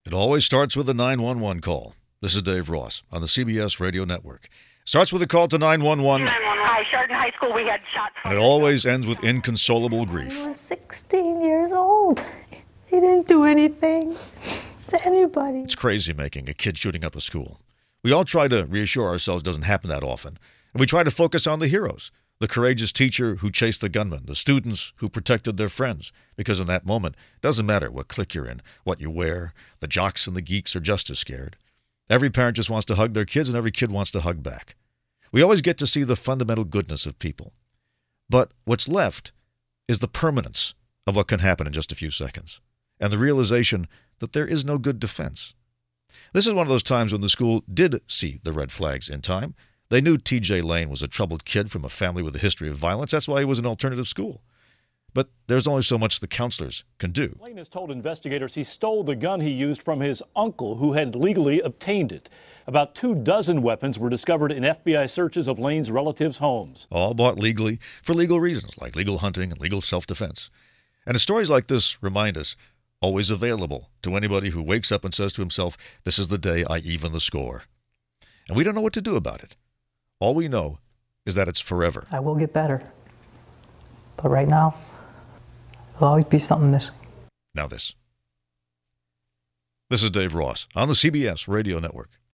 It always starts with a 911 call. This is Dave Ross on the CBS Radio Network. Starts with a call to 911. Hi, Chardon High School. We had shots. And it always ends with inconsolable grief. He was 16 years old. He didn't do anything to anybody. It's crazy making a kid shooting up a school. We all try to reassure ourselves it doesn't happen that often. And we try to focus on the heroes, the courageous teacher who chased the gunman, the students who protected their friends. Because in that moment, it doesn't matter what clique you're in, what you wear, the jocks and the geeks are just as scared. Every parent just wants to hug their kids, and every kid wants to hug back. We always get to see the fundamental goodness of people. But what's left is the permanence of what can happen in just a few seconds, and the realization that there is no good defense. This is one of those times when the school did see the red flags in time. They knew T.J. Lane was a troubled kid from a family with a history of violence. That's why he was an alternative school. But there's only so much the counselors can do. Lane has told investigators he stole the gun he used from his uncle, who had legally obtained it. About 24 weapons were discovered in FBI searches of Lane's relatives' homes. All bought legally for legal reasons, like legal hunting and legal self-defense. And stories like this remind us, always available to anybody who wakes up and says to himself, this is the day I even the score. And we don't know what to do about it. All we know is that it's forever. I will get better. But right now, there'll always be something missing. Now this. This is Dave Ross on the CBS Radio Network.